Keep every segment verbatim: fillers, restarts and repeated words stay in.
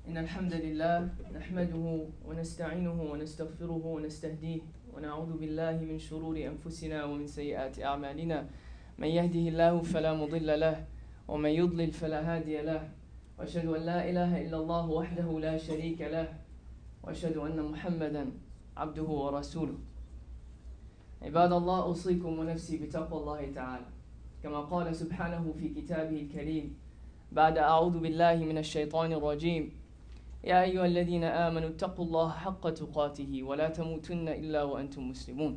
إن الحمد لله نحمده ونستعينه ونستغفره ونستهديه ونعوذ بالله من شرور أنفسنا ومن سيئات أعمالنا من يهده الله فلا مضل له ومن يضلل فلا هادي له وأشهد أن لا إله إلا الله وحده لا شريك له وأشهد أن محمدا عبده ورسوله. عباد الله، أوصيكم ونفسي بتقوى الله تعالى كما قال سبحانه في كتابه الكريم بعد أعوذ بالله من الشيطان الرجيم: يا أيها الذين آمنوا اتقوا الله حق تقاته ولا تموتن إلا وأنتم مسلمون.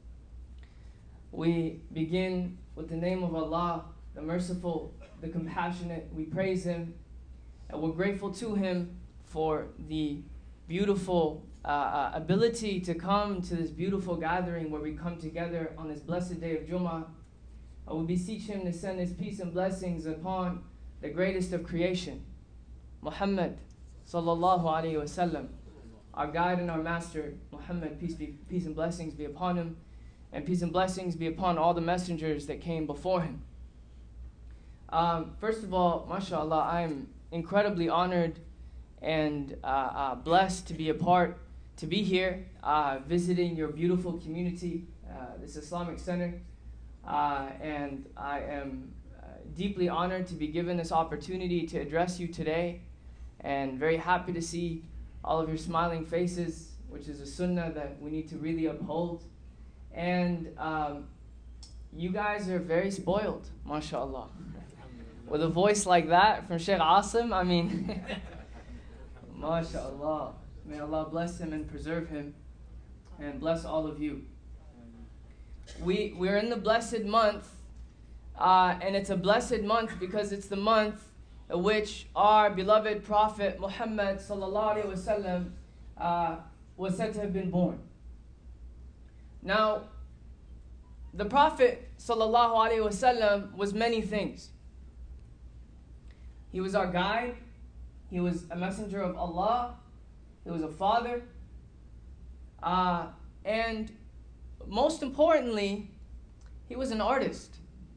We begin with the name of Allah, the merciful, the compassionate. We praise Him and we're grateful to Him for the beautiful uh, uh, ability to come to this beautiful gathering where we come together on this blessed day of Jummah. I will beseech Him to send His peace and blessings upon the greatest of creation, Muhammad sallallahu alayhi wa sallam, our guide and our master, Muhammad, peace, be, peace and blessings be upon him, and peace and blessings be upon all the messengers that came before him. Um, first of all, mashallah, I'm incredibly honored and uh, uh, blessed to be a part, to be here, uh, visiting your beautiful community, uh, this Islamic Center, uh, and I am uh, deeply honored to be given this opportunity to address you today, and very happy to see all of your smiling faces, which is a sunnah that we need to really uphold. And um, you guys are very spoiled, mashallah. With a voice like that from Sheikh Asim, I mean, mashallah. May Allah bless him and preserve him, and bless all of you. We, we're in the blessed month, uh, and it's a blessed month because it's the month in which our beloved Prophet Muhammad sallallahu alaihi wasallam uh, was said to have been born. Now, the Prophet sallallahu alaihi wasallam was many things. He was our guide. He was a messenger of Allah. He was a father. Uh, and most importantly, he was an artist.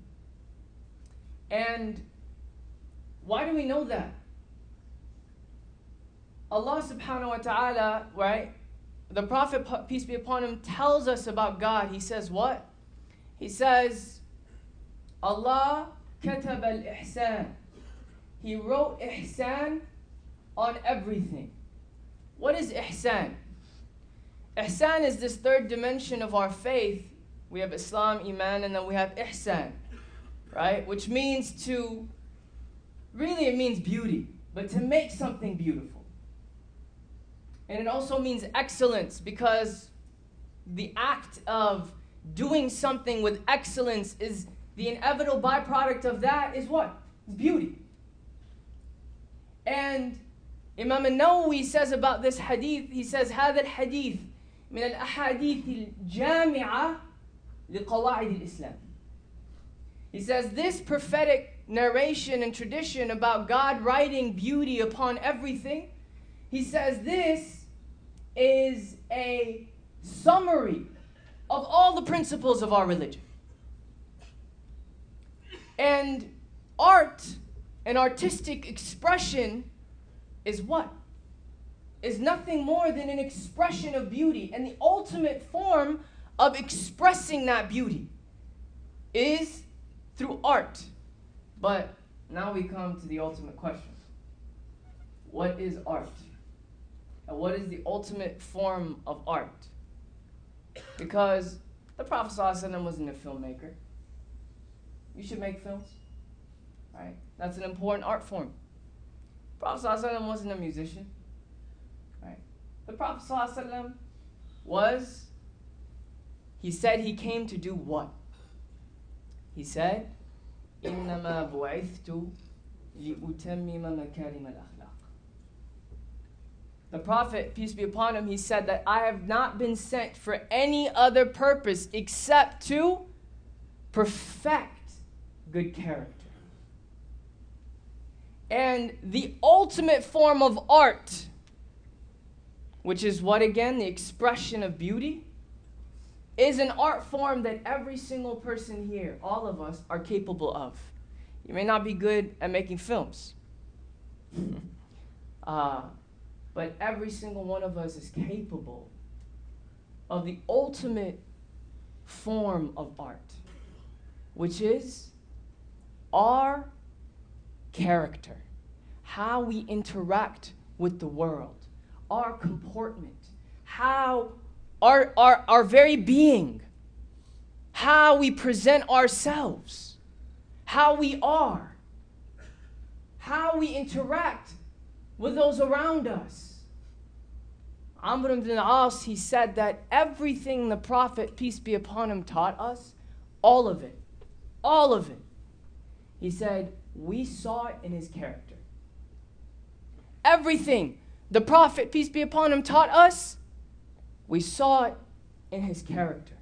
And why do we know that? Allah subhanahu wa ta'ala, right? The Prophet, peace be upon him, tells us about God. He says what? He says, Allah katab al-ihsan. He wrote ihsan on everything. What is ihsan? Ihsan is this third dimension of our faith. We have Islam, Iman, and then we have ihsan, right? Which means to, really it means beauty, but to make something beautiful. And it also means excellence, because the act of doing something with excellence is the inevitable byproduct of that is what? It's beauty. And Imam al-Nawawi says about this hadith, he says, هذا الحديث من الأحاديث الجامعة لقواعد الإسلام. He says this prophetic narration and tradition about God writing beauty upon everything, he says this is a summary of all the principles of our religion. And art and artistic expression is what? Is nothing more than an expression of beauty. And the ultimate form of expressing that beauty is through art. But now we come to the ultimate question. What is art? And what is the ultimate form of art? Because the Prophet ﷺ wasn't a filmmaker. You should make films, right? That's an important art form. The Prophet ﷺ wasn't a musician, right? The Prophet ﷺ was, he said he came to do what? He said, إِنَّمَا بُعِثْتُ لِأُتَمِّمَ مَكَارِمَ الْأَخْلَاقِ. The Prophet, peace be upon him, he said that I have not been sent for any other purpose except to perfect good character. And the ultimate form of art, which is what again? The expression of beauty, is an art form that every single person here, all of us, are capable of. You may not be good at making films. Uh, but every single one of us is capable of the ultimate form of art, which is our character, how we interact with the world, our comportment, how our, our, our very being, how we present ourselves, how we are, how we interact with those around us. Amr ibn al-As, he said that everything the Prophet, peace be upon him, taught us, all of it, all of it, he said, we saw it in his character. Everything the Prophet, peace be upon him, taught us, we saw it in his character.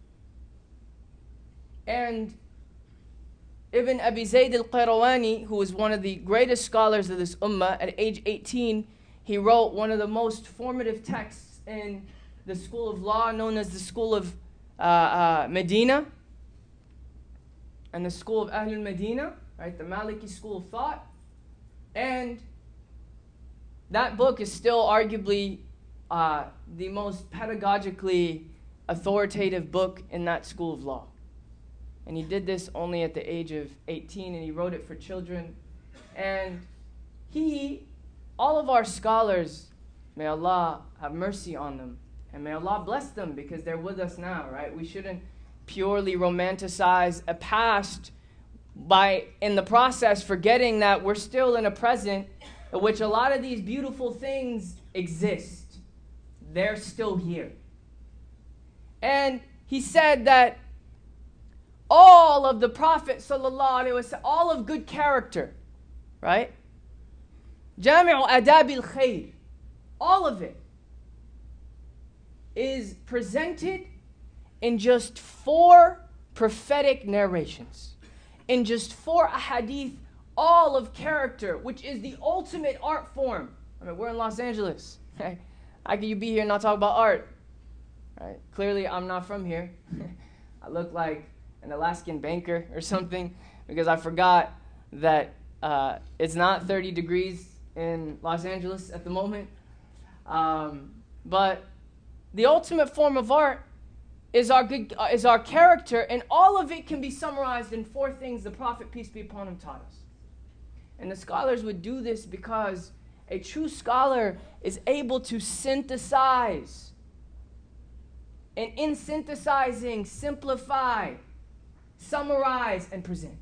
And Ibn Abi Zayd al-Qayrawani, who was one of the greatest scholars of this ummah, at age eighteen, he wrote one of the most formative texts in the school of law, known as the school of uh, uh, Medina, and the school of Ahlul Medina, right, the Maliki school of thought. And that book is still arguably uh, the most pedagogically authoritative book in that school of law. And he did this only at the age of eighteen, and he wrote it for children. And he, all of our scholars, may Allah have mercy on them, and may Allah bless them, because they're with us now, right? We shouldn't purely romanticize a past by, in the process, forgetting that we're still in a present in which a lot of these beautiful things exist. They're still here. And he said that all of the Prophet sallallahu alaihi wasallam, all of good character, right? Jami'u adabil khair, all of it is presented in just four prophetic narrations, in just four ahadith, all of character, which is the ultimate art form. I mean, we're in Los Angeles. Right? How can you be here and not talk about art? Right? Clearly, I'm not from here. I look like an Alaskan banker or something, because I forgot that uh, it's not thirty degrees in Los Angeles at the moment. Um, but the ultimate form of art is our good, uh, is our character, and all of it can be summarized in four things the Prophet, peace be upon him, taught us. And the scholars would do this because a true scholar is able to synthesize, and in synthesizing, simplify, summarize, and present.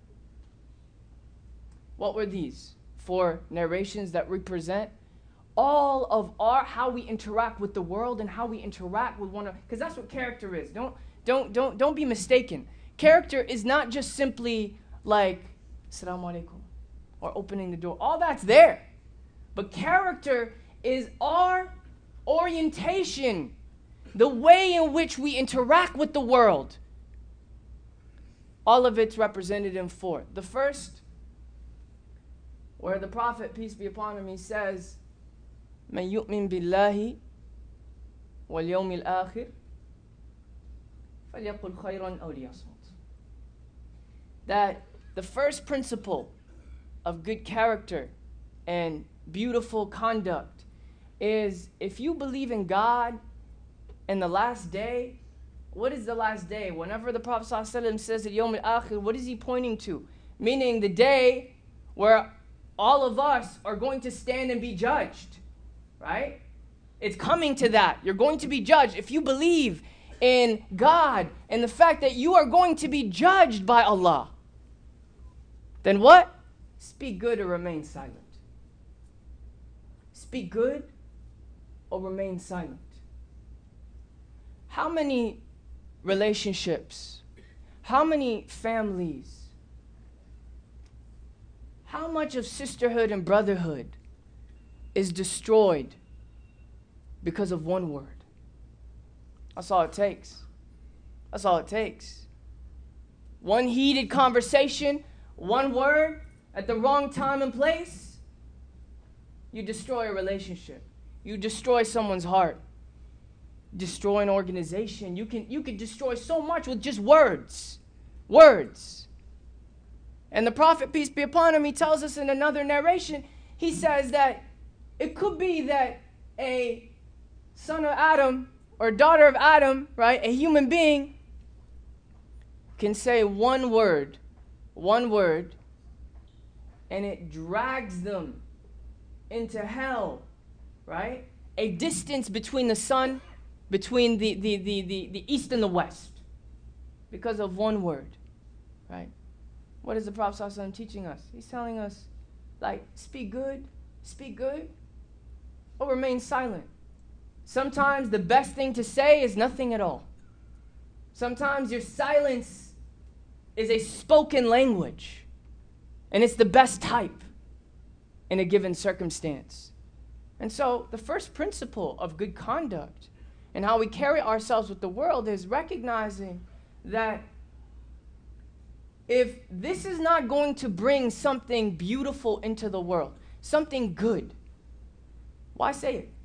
What were these? Four narrations that represent all of our, how we interact with the world and how we interact with one another. Because that's what character is. Don't, don't, don't, don't be mistaken. Character is not just simply like, Assalamu alaikum, or opening the door. All that's there. But character is our orientation, the way in which we interact with the world. All of it's represented in four. The first, where the Prophet, peace be upon him, he says, "Man yu'min billahi wal yawmil akhir, falyaqul khayran aw liyasmut." That the first principle of good character and beautiful conduct is, if you believe in God and the last day. What is the last day? Whenever the Prophet ﷺ says the Yawm al-Akhir, what is he pointing to? Meaning the day where all of us are going to stand and be judged, right? It's coming to that. You're going to be judged. If you believe in God and the fact that you are going to be judged by Allah, then what? Speak good or remain silent. Speak good or remain silent. How many relationships, how many families, how much of sisterhood and brotherhood is destroyed because of one word? That's all it takes. That's all it takes. One heated conversation, one word at the wrong time and place, you destroy a relationship. You destroy someone's heart. Destroy an organization. You can you can destroy so much with just words. Words. And the Prophet, peace be upon him, he tells us in another narration, he says that it could be that a son of Adam or daughter of Adam, right, a human being, can say one word, one word, and it drags them into hell, right? A distance between the sun, between the, the, the, the, the east and the west, because of one word, right? What is the Prophet ﷺ teaching us? He's telling us, like, speak good, speak good, or remain silent. Sometimes the best thing to say is nothing at all. Sometimes your silence is a spoken language, and it's the best type in a given circumstance. And so the first principle of good conduct and how we carry ourselves with the world is recognizing that if this is not going to bring something beautiful into the world, something good, why say it?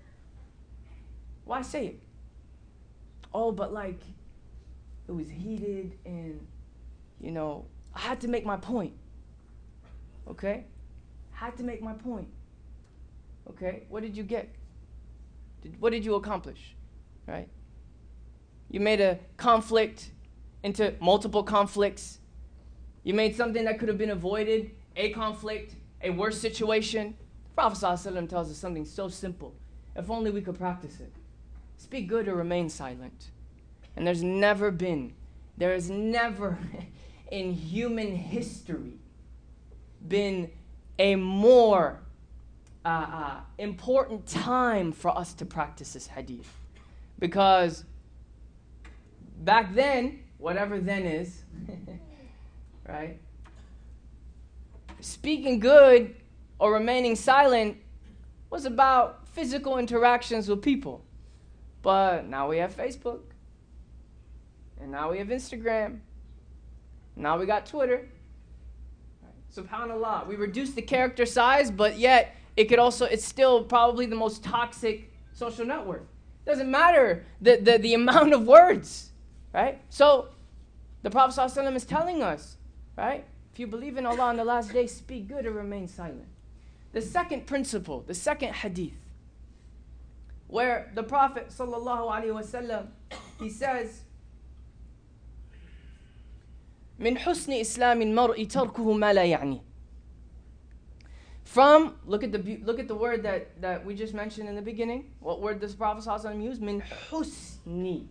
Why say it? Oh, but like, it was heated and, you know, I had to make my point. Okay? Had to make my point. Okay? What did you get? Did, what did you accomplish? Right? You made a conflict into multiple conflicts. You made something that could have been avoided, a conflict, a worse situation. The Prophet ﷺ tells us something so simple. If only we could practice it. Speak good or remain silent. And there's never been, there has never in human history been a more uh, uh, important time for us to practice this hadith. Because back then, whatever then is, right? Speaking good or remaining silent was about physical interactions with people. But now we have Facebook. And now we have Instagram. Now we got Twitter. Right. SubhanAllah. We reduced the character size, but yet it could also, it's still probably the most toxic social network. Doesn't matter the, the, the amount of words. Right? So the Prophet ﷺ is telling us, right? If you believe in Allah on the last day, speak good or remain silent. The second principle, the second hadith, where the Prophet ﷺ, he says, من حسن إسلام المرء تركه ما لا يعني. From, look at the look at the word that, that we just mentioned in the beginning. What word does the Prophet ﷺ use? من حسن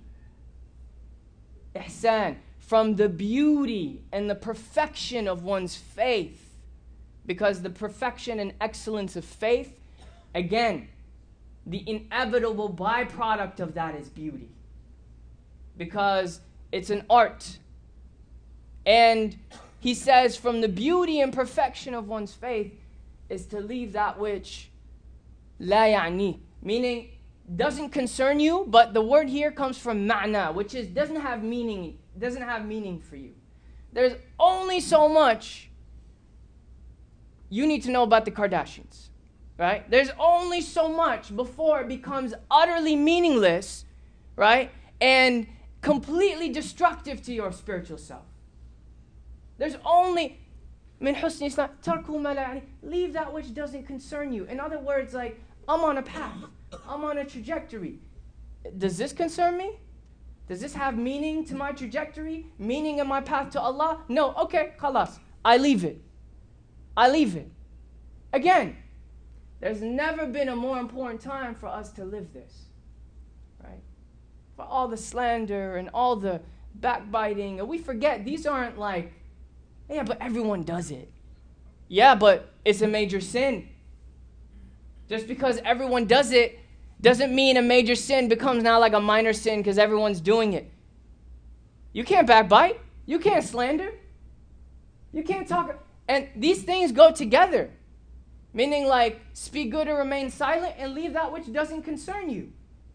إحسان. From the beauty and the perfection of one's faith. Because the perfection and excellence of faith, again, the inevitable byproduct of that is beauty. Because it's an art. And he says from the beauty and perfection of one's faith is to leave that which la ya'ni, meaning doesn't concern you, but the word here comes from ma'na, which is doesn't have meaning, doesn't have meaning for you. There's only so much you need to know about the Kardashians, right? There's only so much before it becomes utterly meaningless, right? And completely destructive to your spiritual self. There's only, min husni Islam, tarku ma la yani, leave that which doesn't concern you. In other words, like, I'm on a path. I'm on a trajectory. Does this concern me? Does this have meaning to my trajectory? Meaning in my path to Allah? No. Okay, khalas. I leave it. I leave it. Again, there's never been a more important time for us to live this. Right? For all the slander and all the backbiting. And we forget these aren't like, yeah, but everyone does it. Yeah, but it's a major sin. Just because everyone does it doesn't mean a major sin becomes now like a minor sin because everyone's doing it. You can't backbite. You can't slander. You can't talk. And these things go together. Meaning like, speak good or remain silent and leave that which doesn't concern you.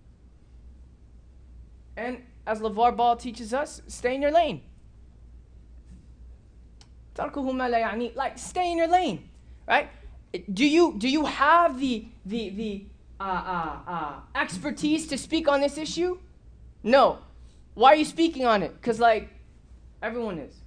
And as LeVar Ball teaches us, stay in your lane. Like, stay in your lane. Right? Do you do you have the the the uh, uh, uh, expertise to speak on this issue? No. Why are you speaking on it? Because like everyone is.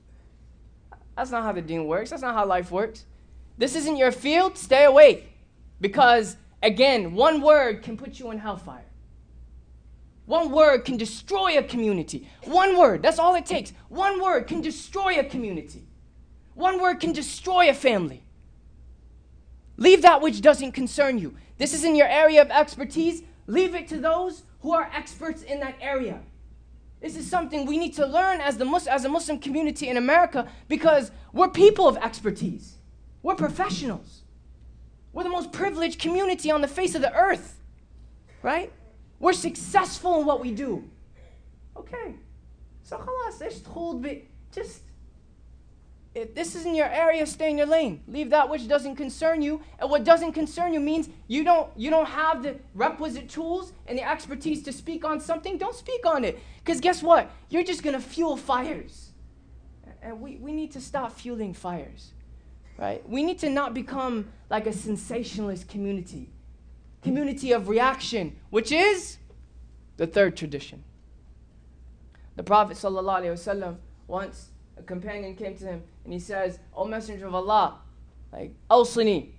That's not how the deen works. That's not how life works. This isn't your field. Stay away. Because, again, one word can put you in hellfire. One word can destroy a community. One word, that's all it takes. One word can destroy a community. One word can destroy a family. Leave that which doesn't concern you. This is in your area of expertise. Leave it to those who are experts in that area. This is something we need to learn as, the Mus- as a Muslim community in America, because we're people of expertise. We're professionals. We're the most privileged community on the face of the earth, right? We're successful in what we do. Okay. So خلاص, ايش تخوض ب- just, if this is in your area, stay in your lane. Leave that which doesn't concern you. And what doesn't concern you means you don't you don't have the requisite tools and the expertise to speak on something. Don't speak on it. Because guess what? You're just going to fuel fires. And we, we need to stop fueling fires. Right? We need to not become like a sensationalist community. Community of reaction, which is the third tradition. The Prophet sallallahu alaihi wasallam, once a companion came to him and he says, "O Messenger of Allah, like, awsini."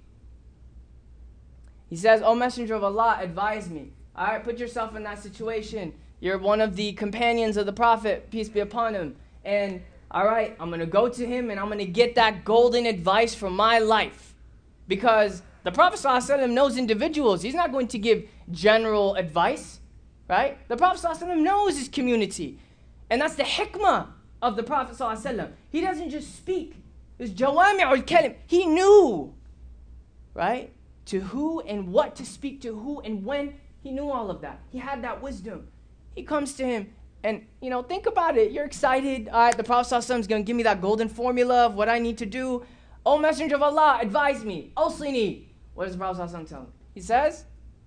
He says, "O Messenger of Allah, advise me." All right, put yourself in that situation. You're one of the companions of the Prophet, peace be upon him. And, all right, I'm going to go to him and I'm going to get that golden advice for my life. Because the Prophet ﷺ knows individuals. He's not going to give general advice, right? The Prophet ﷺ knows his community. And that's the hikmah of the Prophet ﷺ. He doesn't just speak. It's jawami'ul kalim. He knew, right? To who and what to speak to who and when. He knew all of that. He had that wisdom. He comes to him and, you know, think about it. You're excited. All right, the Prophet ﷺ is going to give me that golden formula of what I need to do. "O Messenger of Allah, advise me. Awsini." What does the Prophet ﷺ tell him? He says,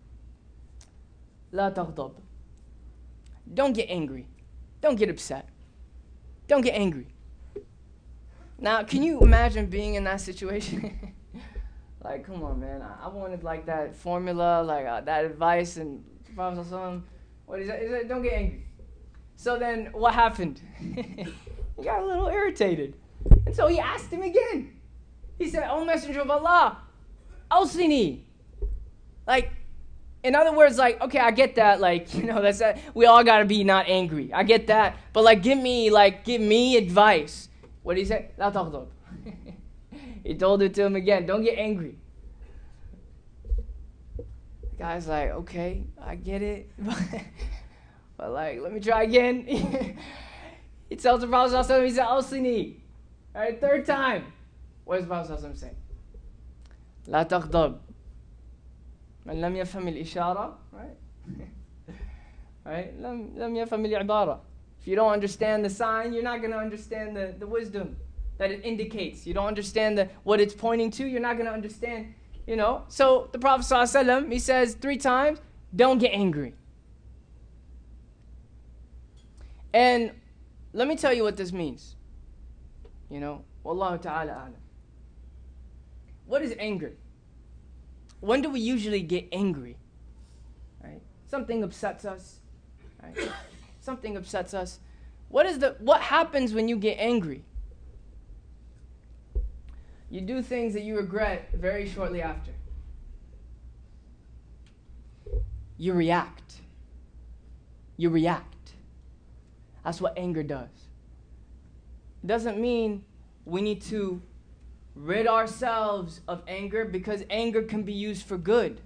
"La taghdab." Don't get angry. Don't get upset. Don't get angry. Now, can you imagine being in that situation? Like, come on, man. I, I wanted like that formula, like uh, that advice, and the Prophet ﷺ, what is that? He said, "Don't get angry." So then, what happened? He got a little irritated, and so he asked him again. He said, "O Messenger of Allah, awsini." Like, in other words, like, okay, I get that, like, you know, that's a, we all gotta be not angry. I get that, but like, give me, like, give me advice. What did he say? La taghdab. He told it to him again. Don't get angry. The guy's like, okay, I get it, but like, let me try again. He tells the Prophet ﷺ, he said, "Awsini." All right, third time. What does the Prophet ﷺ say? La taghdab. من لم يفهم الإشارة, right? Right? لم لم يفهم العبارة. If you don't understand the sign, you're not going to understand the, the wisdom that it indicates. You don't understand the, what it's pointing to, you're not going to understand, you know. So the Prophet ﷺ, he says three times, don't get angry. And let me tell you what this means. You know, Wallahu ta'ala a'lam. What is anger? When do we usually get angry? Right? Something upsets us. Right? Something upsets us. What is the what happens when you get angry? You do things that you regret very shortly after. You react. You react. That's what anger does. It doesn't mean we need to rid ourselves of anger, because anger can be used for good.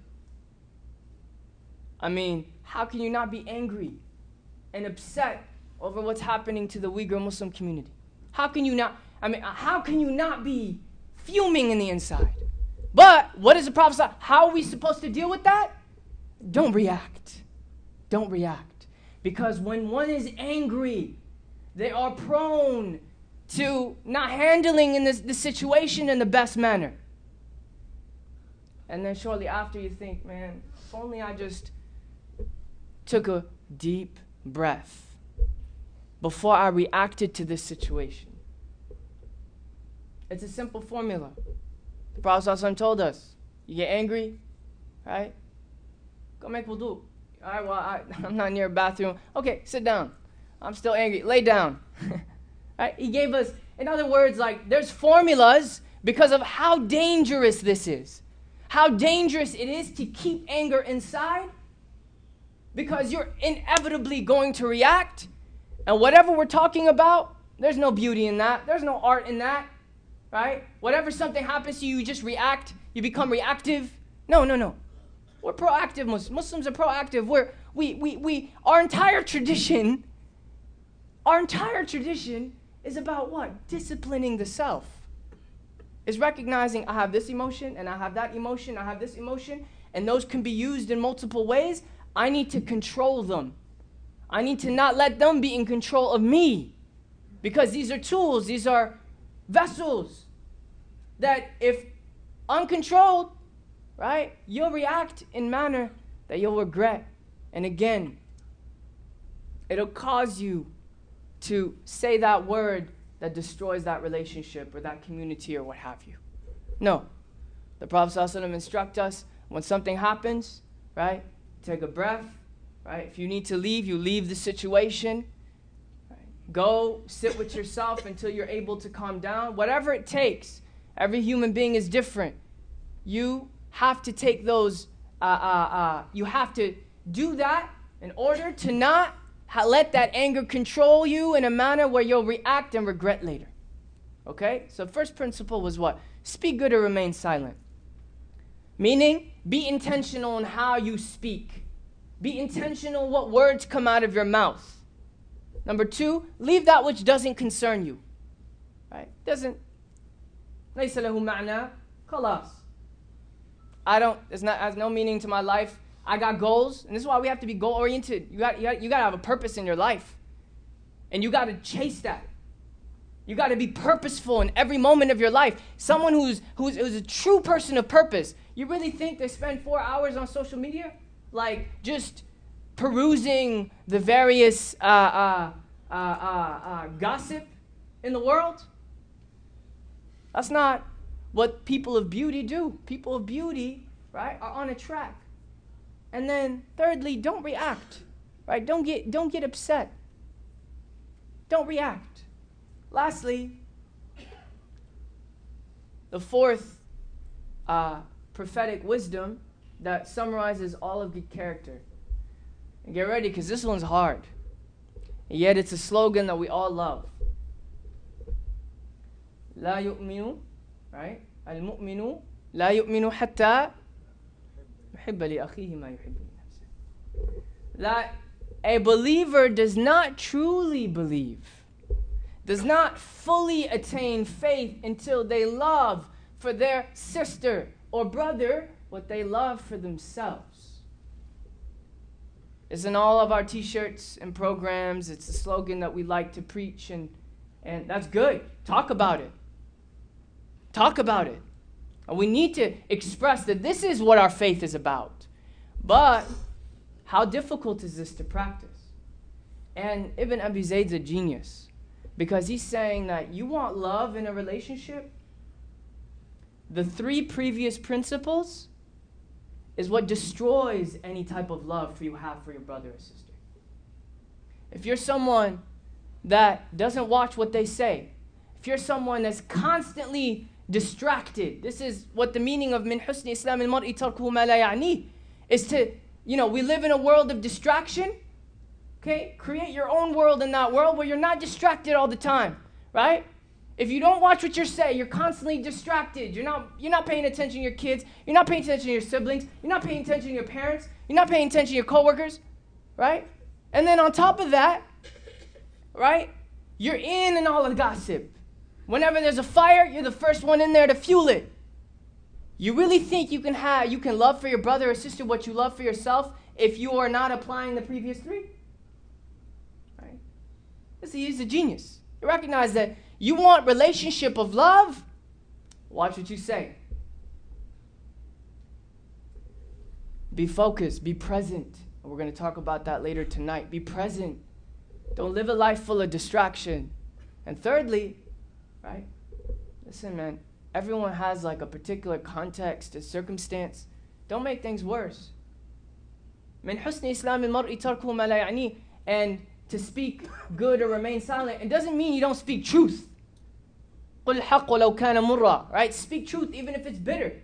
I mean, how can you not be angry and upset over what's happening to the Uyghur Muslim community? How can you not, I mean, how can you not be fuming in the inside? But what is the Prophet say? How are we supposed to deal with that? Don't react. Don't react. Because when one is angry, they are prone to not handling in this, the situation in the best manner. And then shortly after you think, man, if only I just took a deep breath before I reacted to this situation. It's a simple formula. The Prophet ﷺ told us, you get angry, right? Go make wudu. All right, well, I, I'm not near a bathroom. Okay, sit down. I'm still angry. Lay down. Right? He gave us, in other words, like, there's formulas because of how dangerous this is. how dangerous it is to keep anger inside, because you're inevitably going to react. And whatever we're talking about, there's no beauty in that. There's no art in that, right? Whatever something happens to you, you just react. You become reactive. No, no, no. We're proactive Muslims. Muslims are proactive. We're, we, we, we, our entire tradition, our entire tradition is about what? Disciplining the self. Is recognizing I have this emotion and I have that emotion, I have this emotion, and those can be used in multiple ways. I need to control them. I need to not let them be in control of me, because these are tools, these are vessels that if uncontrolled, right, you'll react in manner that you'll regret. And again, it'll cause you to say that word that destroys that relationship or that community or what have you. No. The Prophet ﷺ instructs us when something happens, right, take a breath, right? If you need to leave, you leave the situation. Right? Go sit with yourself until you're able to calm down. Whatever it takes. Every human being is different. You have to take those, uh, uh, uh, you have to do that in order to not let that anger control you in a manner where you'll react and regret later. Okay? So first principle was what? Speak good or remain silent. Meaning, be intentional in how you speak. Be intentional what words come out of your mouth. Number two, leave that which doesn't concern you. Right? Doesn't. ليس له معنى. خلاص. I don't, it's not, has no meaning to my life. I got goals, and this is why we have to be goal-oriented. You got, you got, you got to have a purpose in your life, and you got to chase that. You got to be purposeful in every moment of your life. Someone who's, who's, who's a true person of purpose, you really think they spend four hours on social media? Like, just perusing the various uh, uh, uh, uh, uh, gossip in the world? That's not what people of beauty do. People of beauty, right, are on a track. And then, thirdly, don't react, right? Don't get, don't get upset. Don't react. Lastly, the fourth uh, prophetic wisdom that summarizes all of good character. And get ready, because this one's hard. And yet it's a slogan that we all love. لا يؤمن, right? المؤمن لا يؤمن حتى يحب لأخيه ما يحب لنفسه. That a believer does not truly believe, does not fully attain faith until they love for their sister or brother what they love for themselves. It's in all of our t-shirts and programs. It's a slogan that we like to preach, and, and that's good. Talk about it. Talk about it. And we need to express that this is what our faith is about. But how difficult is this to practice? And Ibn Abi Zayd's a genius, because he's saying that you want love in a relationship? The three previous principles is what destroys any type of love for you have for your brother or sister. If you're someone that doesn't watch what they say, if you're someone that's constantly distracted, this is what the meaning of min husni islam al-mar'i tarkuhu ma la ya'ni is to, you know, we live in a world of distraction. Okay? Create your own world in that world where you're not distracted all the time, right? If you don't watch what you say, you're constantly distracted. You're not, you're not paying attention to your kids. You're not paying attention to your siblings. You're not paying attention to your parents. You're not paying attention to your coworkers, right? And then on top of that, right, you're in and all the gossip. Whenever there's a fire, you're the first one in there to fuel it. You really think you can have, you can love for your brother or sister what you love for yourself if you are not applying the previous three? Right? He's a genius. You recognize that you want relationship of love? Watch what you say. Be focused. Be present. And we're going to talk about that later tonight. Be present. Don't live a life full of distraction. And thirdly, right? Listen, man. Everyone has like a particular context, a circumstance. Don't make things worse. من حسن إسلام المرء تركه ما لا يعنيه. And to speak good or remain silent, it doesn't mean you don't speak truth. قل الحق ولو كان مرا. Right? Speak truth even if it's bitter.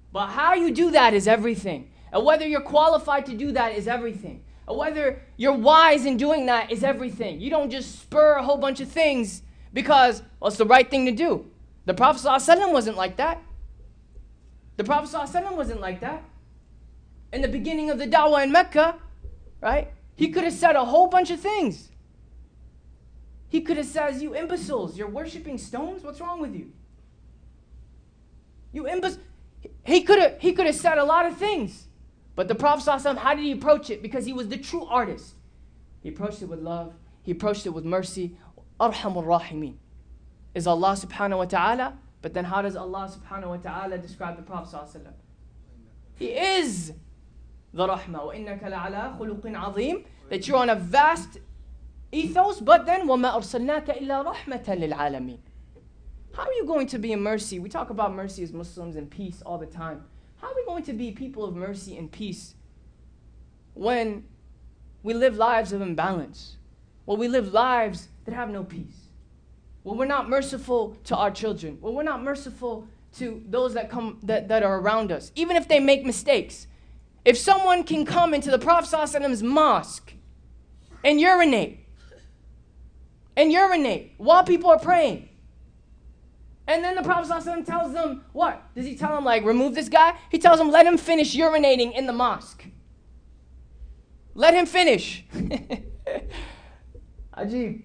But how you do that is everything. And whether you're qualified to do that is everything. And whether you're wise in doing that is everything. You don't just spur a whole bunch of things because, well, it's the right thing to do. The Prophet ﷺ wasn't like that. The Prophet ﷺ wasn't like that. In the beginning of the da'wah in Mecca, right? He could have said a whole bunch of things. He could have said, you imbeciles, you're worshiping stones? What's wrong with you? You imbeciles. He could have he could have said a lot of things. But the Prophet ﷺ, how did he approach it? Because he was the true artist. He approached it with love. He approached it with mercy. Arhamur Rahimin is Allah subhanahu wa ta'ala. But then how does Allah subhanahu wa ta'ala describe the Prophet ﷺ? He is the rahmah. وَإِنَّكَ لَعَلَىٰ خُلُقٍ عَظِيمٍ. That you're on a vast ethos. But then وَمَا أَرْسَلْنَاكَ إِلَّا رَحْمَةً لِلْعَالَمِينَ. How are you going to be in mercy? We talk about mercy as Muslims and peace all the time. How are we going to be people of mercy and peace when we live lives of imbalance? When we live lives that have no peace? When we're not merciful to our children? When we're not merciful to those that come that, that are around us? Even if they make mistakes. If someone can come into the Prophet ﷺ's mosque and urinate, and urinate while people are praying, and then the Prophet ﷺ tells them, what? Does he tell them, like, remove this guy? He tells them, let him finish urinating in the mosque. Let him finish. Ajib.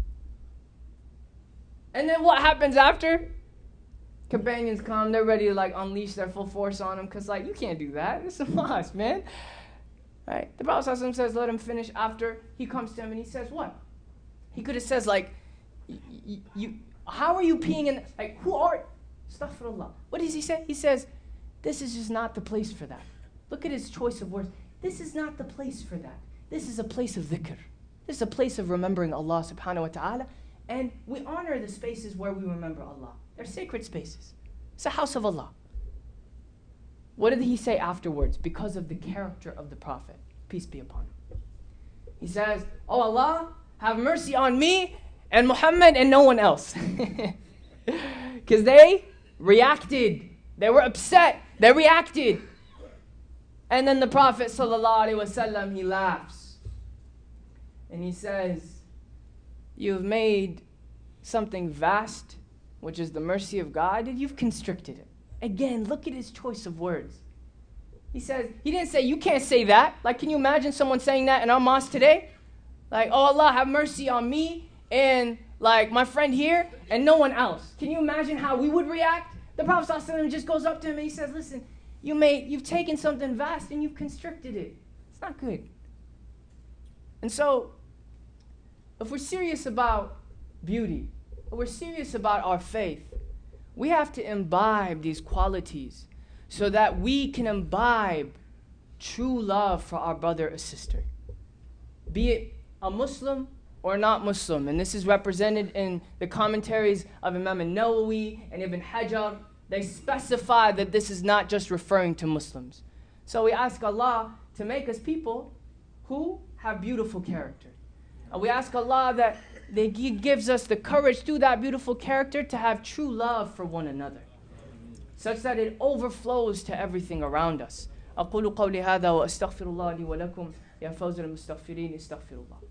And then what happens after? Companions come, they're ready to, like, unleash their full force on him, because, like, you can't do that. It's a mosque, man. Right? The Prophet ﷺ says, let him finish. After, he comes to him and he says, what? He could have said, like, you... How are you peeing in, like, who are, astaghfirullah. What does he say? He says, this is just not the place for that. Look at his choice of words. This is not the place for that. This is a place of dhikr. This is a place of remembering Allah subhanahu wa ta'ala. And we honor the spaces where we remember Allah. They're sacred spaces. It's a house of Allah. What did he say afterwards? Because of the character of the Prophet, peace be upon him. He says, oh Allah, have mercy on me and Muhammad and no one else. Because they reacted. They were upset. They reacted. And then the Prophet sallallahu alaihi wasallam, he laughs. And he says, you've made something vast, which is the mercy of God, and you've constricted it. Again, look at his choice of words. He says, he didn't say, you can't say that. Like, can you imagine someone saying that in our mosque today? Like, oh Allah, have mercy on me and like my friend here, and no one else. Can you imagine how we would react? The Prophet ﷺ just goes up to him and he says, listen, you made, you've taken something vast and you've constricted it. It's not good. And so, if we're serious about beauty, if we're serious about our faith, we have to imbibe these qualities so that we can imbibe true love for our brother or sister. Be it a Muslim or not Muslim. And this is represented in the commentaries of Imam al-Nawawi and Ibn Hajar. They specify that this is not just referring to Muslims. So we ask Allah to make us people who have beautiful character. And we ask Allah that He gives us the courage through that beautiful character to have true love for one another, such that it overflows to everything around us. أقول قولي هذا وأستغفر الله لي ولكم يا فوز المستغفرين استغفر الله.